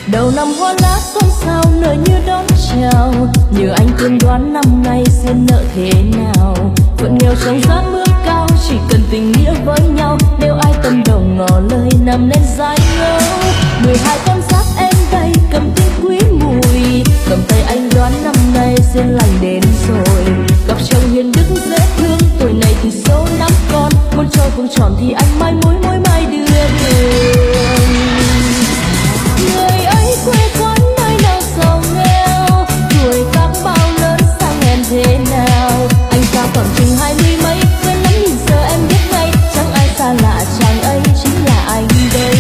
Đầu năm hoa lá xôn xao nở như đón chào, nhờ anh tiên đoán năm nay duyên nợ thế nào. Phận nghèo trong giá mưa cao, chỉ cần tình nghĩa với nhau. Nếu ai tâm đồng ngỏ lời nằm nên dài ngâu. 12 con giáp em đây cầm tinh quý mùi, cầm tay anh đoán năm nay duyên lành đến rồi. Gặp chồng hiền đức dễ thương, tuổi này thì số 5 con. Muốn trôi không tròn thì anh mai mối mối mai đưa đường. Người ấy quê quán nơi nào giàu nghèo, tuổi tác bao lớn sang em thế nào. Anh ta khoảng chừng 20 mấy, quên lắm nhìn giờ em biết ngay. Chẳng ai xa lạ, chàng ấy chính là anh đây.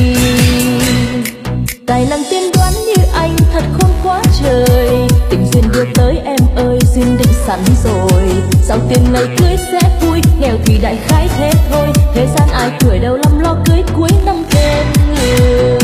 Tài năng tiên đoán như anh thật khôn quá trời, tình duyên đưa tới em ơi duyên định sẵn rồi. Sau tiền ngày cưới sẽ vui, nghèo thì đại khái thế thôi. Thế gian ai cười đâu lắm lo cưới cuối năm tên người.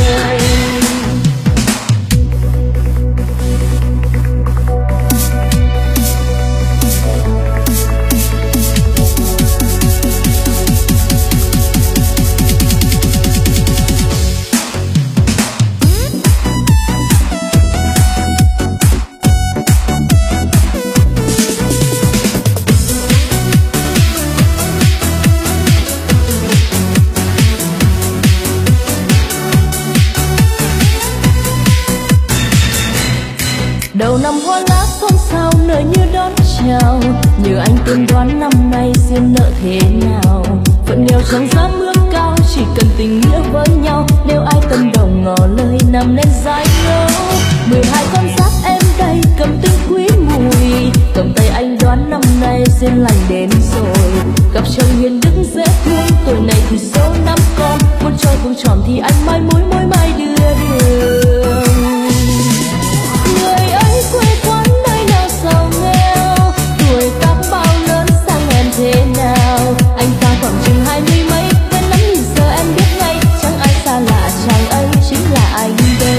Đầu năm hoa lá xôn xao nở như đón chào, nhờ anh tiên đoán năm nay duyên nợ thế nào. Phận nghèo trong giá mưa cao, chỉ cần tình nghĩa với nhau. Nếu ai tâm đồng ngỏ lời nằm nên dài ngâu. 12 con giáp em đây cầm tinh quý mùi, cầm tay anh đoán năm nay duyên lành đến rồi. Gặp chồng hiền đức dễ thương, tuổi này thì số 5 con. Muốn trôi không tròn thì anh mai mối mối mai đưa đường. Người ấy quê quán nơi nào giàu nghèo, tuổi tác bao lớn sang em thế nào. Anh ta khoảng chừng 20 mấy, quen lắm nhìn giờ em biết ngay. Chẳng ai xa lạ, chàng ấy chính là anh đây.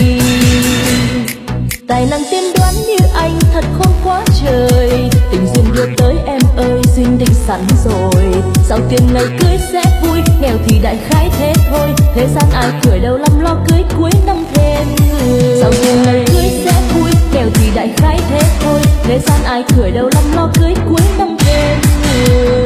Tài năng tiên đoán như anh thật khôn quá trời, tình duyên đưa tới em ơi duyên định sẵn rồi. Sau tiền ngày cưới sẽ vui, nghèo thì đại khái thế thôi. Thế gian ai cười đâu lắm lo cưới cuối năm thêm người. Sau tiền ngày cưới sẽ vui, nghèo thì đại khái thế thôi. Thế gian ai cười đâu lắm lo cưới cuối năm thêm người.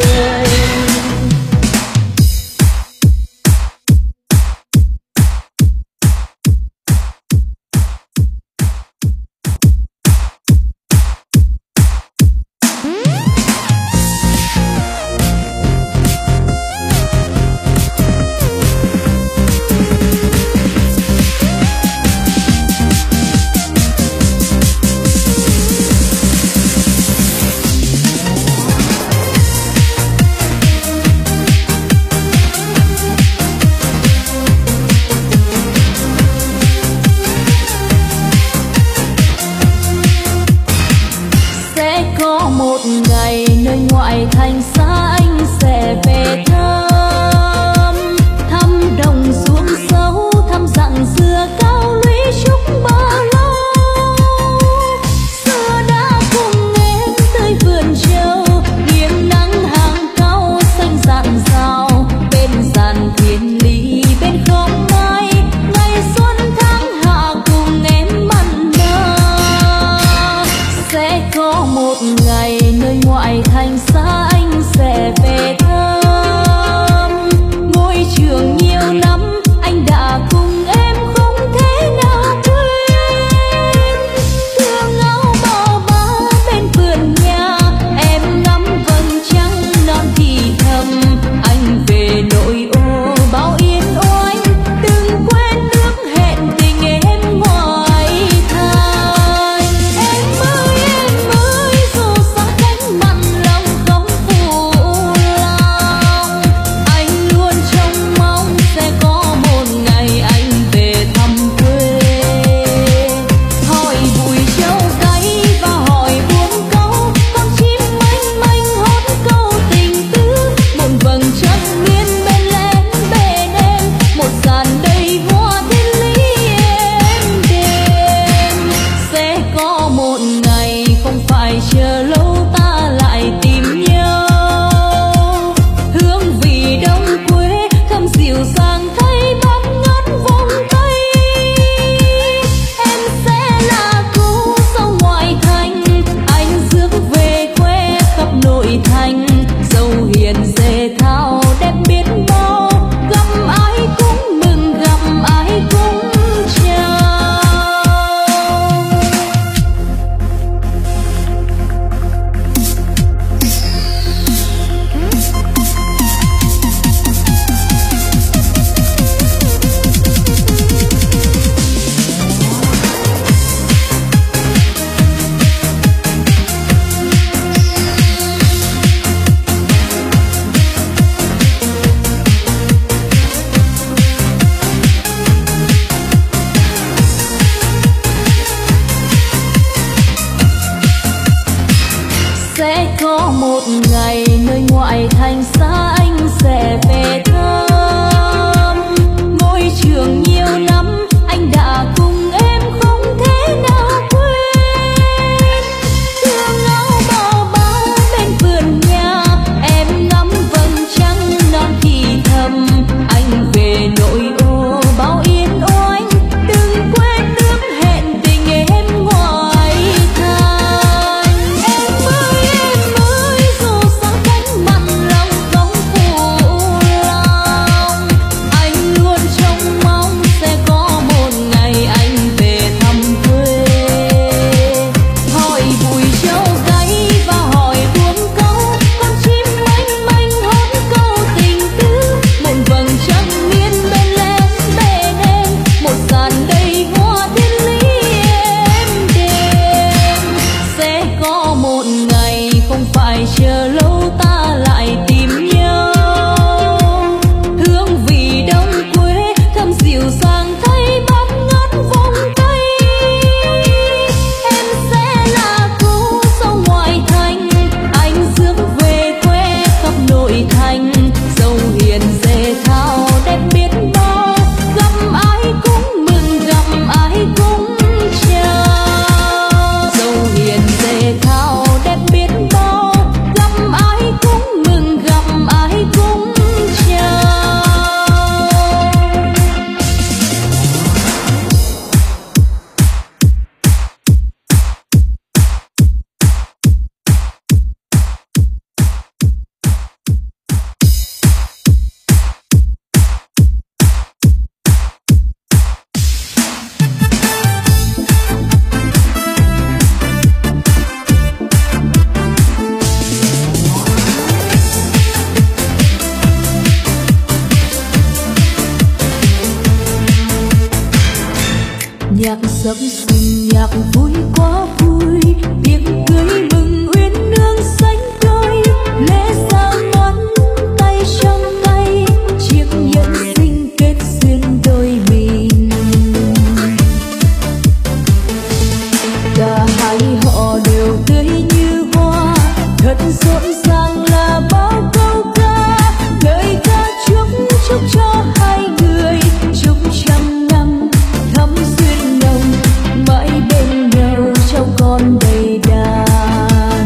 Nhạc sập sình nhạc vui quá vui, tiệc cưới mừng uyên nương sánh đôi, lễ giao ngón tay trong tay, chiếc nhẫn xinh kết duyên đôi mình. Cả hai họ đều tươi như hoa, thật rộn ràng là bao câu ca, lời ca chúc chúc cho hai người chúc trăm năm thắm duyên nồng, mãi bên nhau cháu con đầy đàn.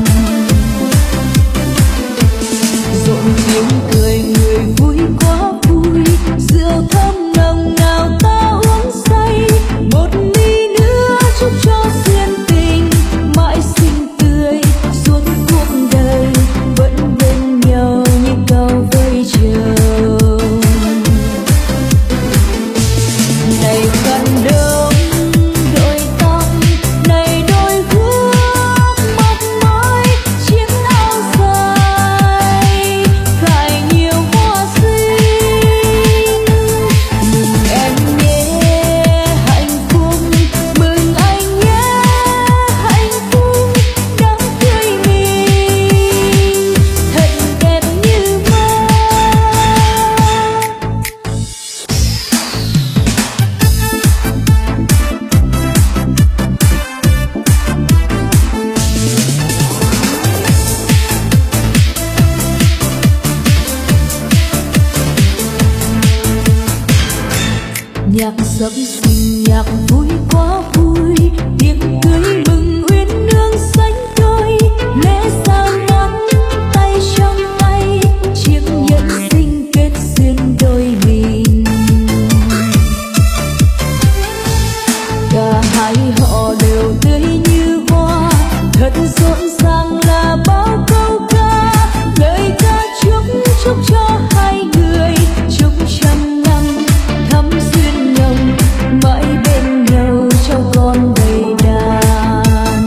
Rộn tiếng cười người vui quá vui, rượu thơm nồng nào ta uống say, một ly nữa chúc cho duyên tình mãi xinh tươi suốt cuộc đời, vẫn bên nhau như cao với trời. Này khăn đông đôi tóc, này đôi gươm mọc mái, chiếc áo dài khải nhiều hoa xinh. Mừng em nhé hạnh phúc, mừng anh nhé hạnh phúc, đám cưới mình thật đẹp như mơ. Nhạc sập sình nhạc vui quá vui, tiệc cưới mừng uyên nương sánh đôi, lễ giao ngón tay trong tay, chiếc nhẫn xinh kết duyên đôi mình. Cả hai họ đều tươi như hoa, thật rộn ràng là bao câu ca, lời ca chúc chúc cho hai người chúc trăm năm thắm duyên nồng, mãi bên nhau cháu con đầy đàn.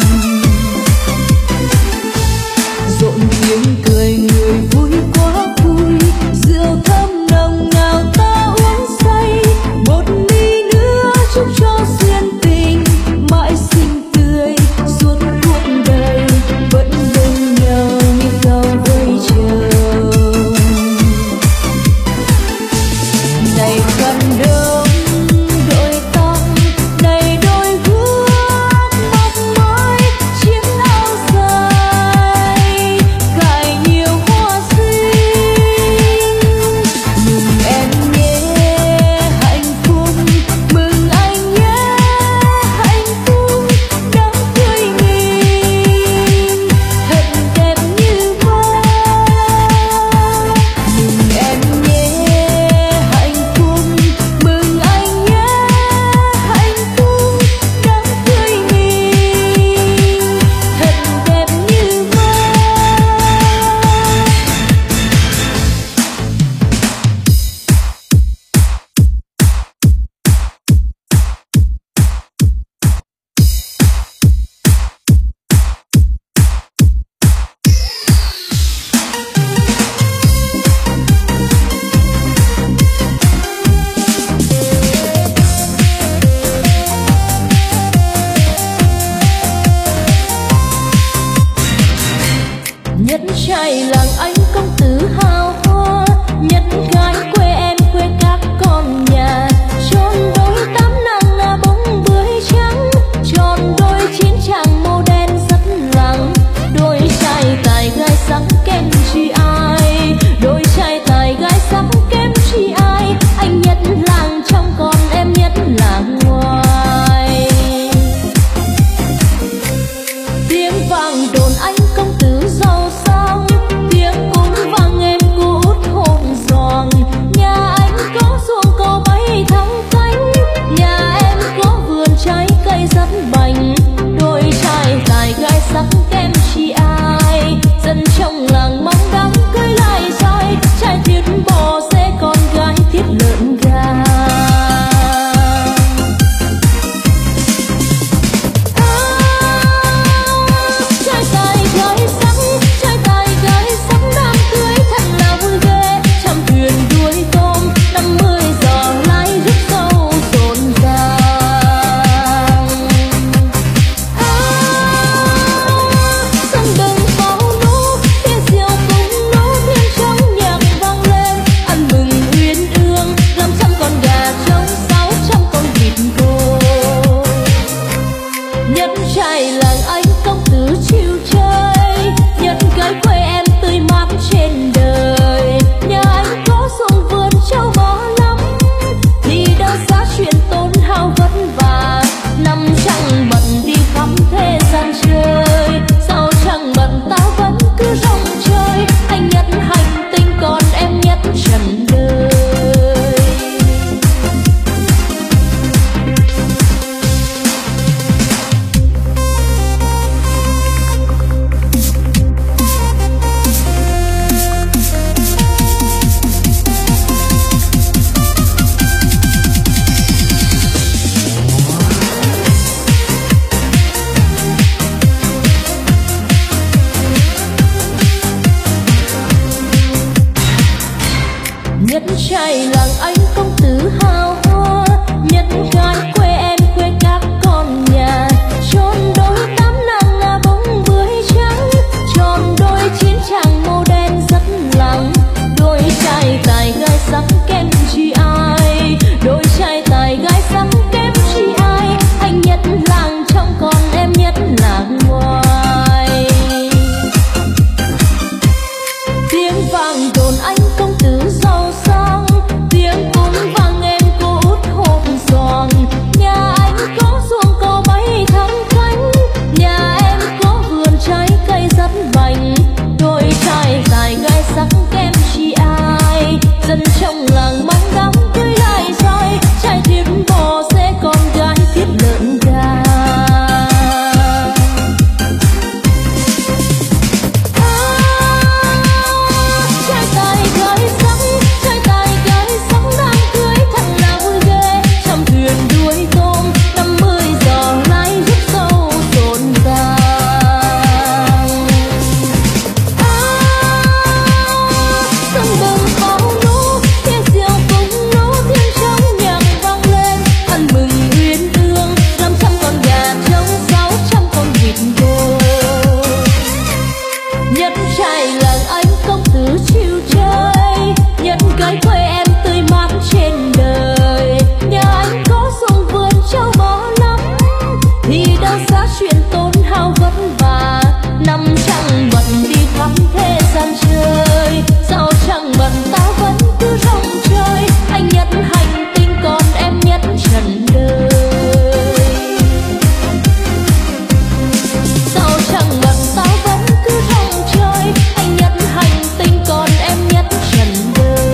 Rộn tiếng cười người vui quá vui, rượu thơm nồng nào ta uống say, một ly nữa chúc cho duyên tình mãi xinh tươi suốt cuộc đời, vẫn bên nhau chuyện tốn hao vất vả. Năm chẳng bận đi khắp thế gian chơi, sao chẳng bận ta vẫn cứ rong chơi. Anh nhất hành tinh còn em nhất trần đời. Sao chẳng bận ta vẫn cứ rong chơi, anh nhất hành tinh còn em nhất trần đời.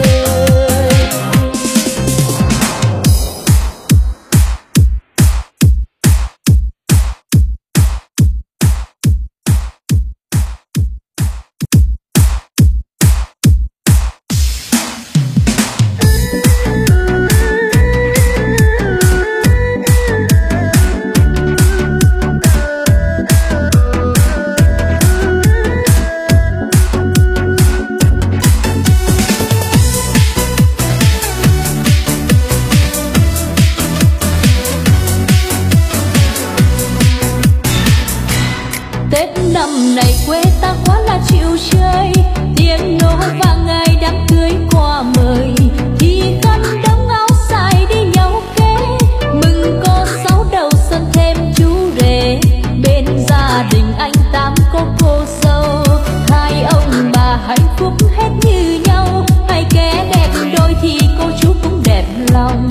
Tết năm này quê ta quá là chịu chơi, tiếng nổ vang ngày đám cưới qua mời, thì khăn đóng áo dài đi nhau kế, mừng có sáu đầu xuân thêm chú rể. Bên gia đình anh Tám có cô dâu, hai ông bà hạnh phúc hết như nhau, hai kẻ đẹp đôi thì cô chú cũng đẹp lòng.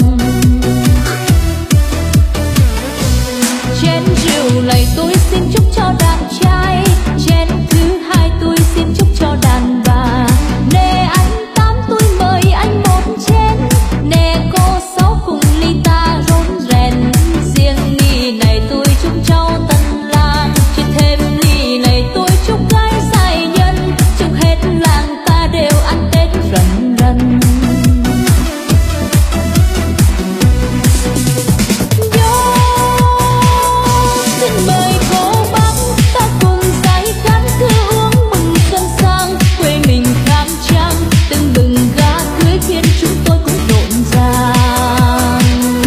Chén rượu này tôi xin chúc cho đàn trai, chén thứ hai tôi xin chúc cho đàn bà. Nè anh Tám tôi mời anh một chén, nè cô Sáu cùng ly ta rôn rèn. Riêng ly này tôi chúc cho tân lang, chỉ thêm ly này tôi chúc gái dài nhân, chúc hết làng ta đều ăn Tết rần rần. Xin mời cô bác ta cùng say khát cứ uống mừng xuân sang, quê mình khang trang tưng bừng gà cưới khiến chúng tôi cũng rộn ràng.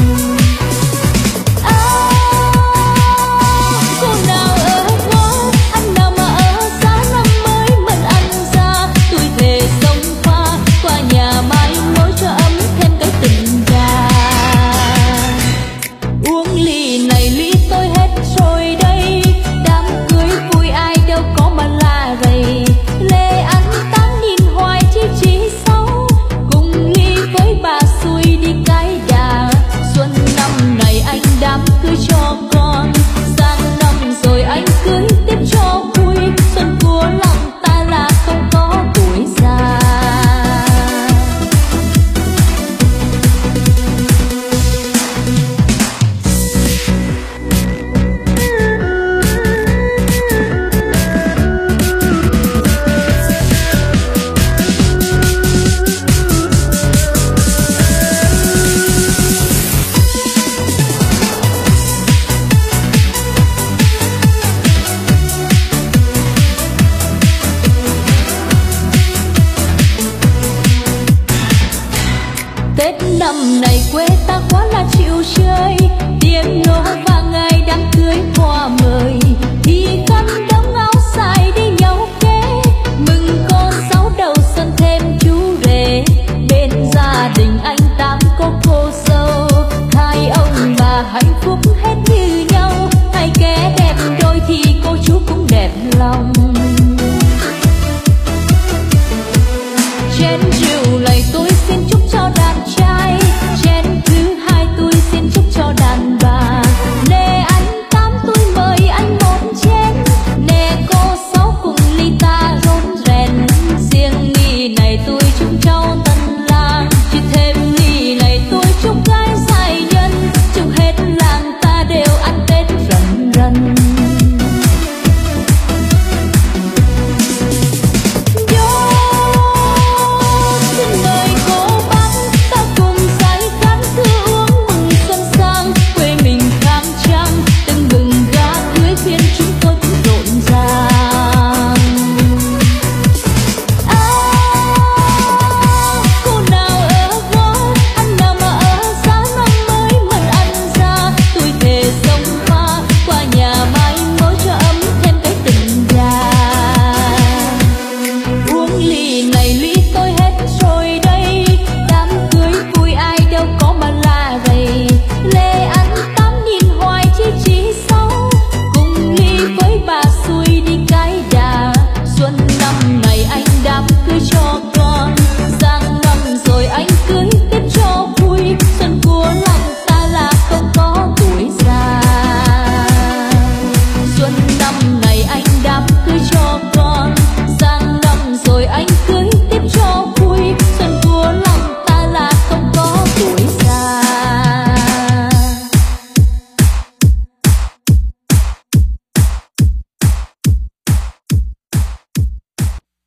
Cô nào ở ngõ, anh nào mà ở xa, năm mới mừng anh ra, tôi thề sống qua nhà mai mối cho ấm thêm cái tình già. Uống ly này ly tôi hết rồi đây, đám cưới vui ai đâu có mà la rầy. Lê ăn tán nhìn hoài chỉ xấu, cùng ly với bà xui đi cái đà. Xuân năm này anh đám cưới cho cô